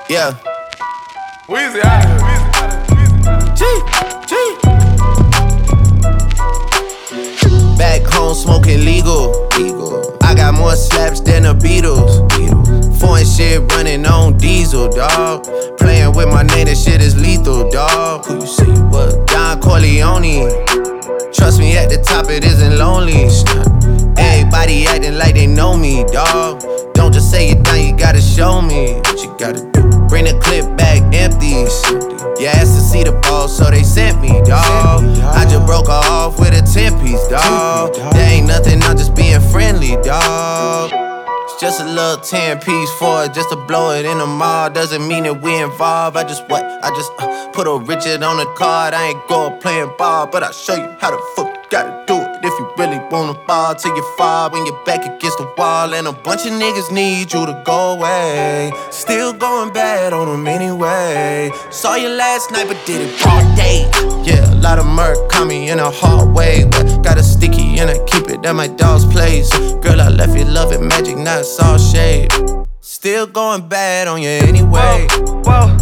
Yeah. Weezy out of here. G. Back home smoking legal. I got more slaps than the Beatles. Foreign shit running on diesel, dawg. Playing with my name, that shit is lethal, dawg. Who you say you was? Don Corleone. Trust me, at the top it isn't lonely. Everybody acting like they know me, dawg. Don't just say it down, you gotta show me what you gotta do. Bring the clip back empty. You asked to see the ball, so they sent me, dawg. I just broke her off with a 10-piece, dawg. There ain't nothing, I'm just being friendly, dawg. It's just a little 10-piece for it, just to blow it in the mall. Doesn't mean that we involved. I just put a Richard on the card. I ain't going playing ball, but I'll show you how the fuck you gotta do it. If you really wanna ball till you fall when you're back against the wall. And a bunch of niggas need you to go away. Still going bad on them anyway. Saw you last night but did it broad day. Yeah, a lot of murk caught me in a hard way. But got a sticky and I keep it at my dog's place. Girl, I left you love it magic, not all shade. Still going bad on you anyway. Whoa.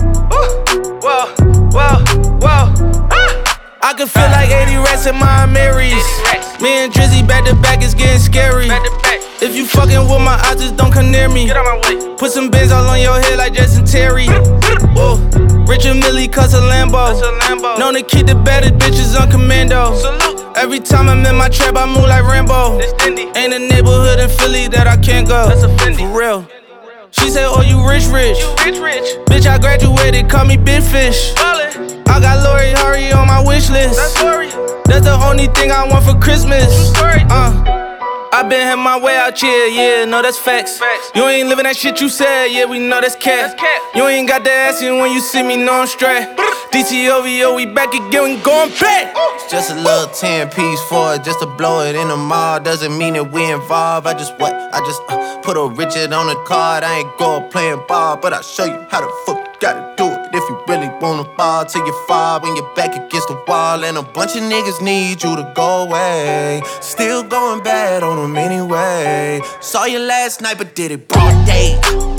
I can feel like 80 rats in my Marys. Me and Drizzy back to back, it's getting scary. If you fucking with my eyes, just don't come near me. Get out my way. Put some bins all on your head like Jason Terry. Whoa. Richard Millie cuss a Lambo. Known to keep the baddest bitches on commando. Salute. Every time I'm in my trap, I move like Rambo. Ain't a neighborhood in Philly that I can't go. That's a Fendi. For real. She said, oh, you rich. You rich. Bitch, I graduated, call me Big Fish. Ballin'. I got Lori Hurry on my wish list. That's Lori. That's the only thing I want for Christmas. Story. I been had my way out here, yeah, no, that's facts. You ain't living that shit you said, yeah, we know that's cat. You ain't got the ass in when you see me, no, I'm straight. DTOVO, we back again, we going back. It's just a little 10-piece for it, just to blow it in the mall. Doesn't mean that we involved. I just put a Richard on the card. I ain't going playing ball, but I'll show you how the fuck you gotta do it. If you really wanna ball till you fall when you're back against the wall. And a bunch of niggas need you to go away. Still going bad on them anyway. Saw you last night but did it broad day.